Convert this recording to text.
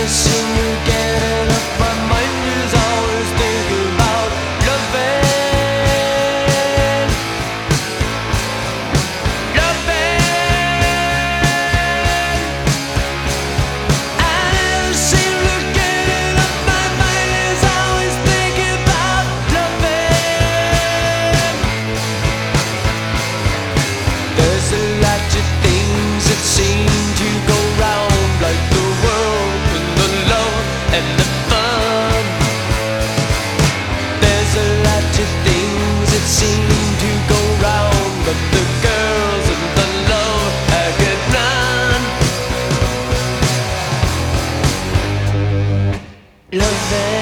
seen you getting up. My mind is always thinking about loving, loving. I never seen you getting up. My mind is always thinking about loving. There's a lot of things that seem to go round, like the world and the love and the fun. There's a lot of things that seem to go round, but the girls and the love I get none. Loving.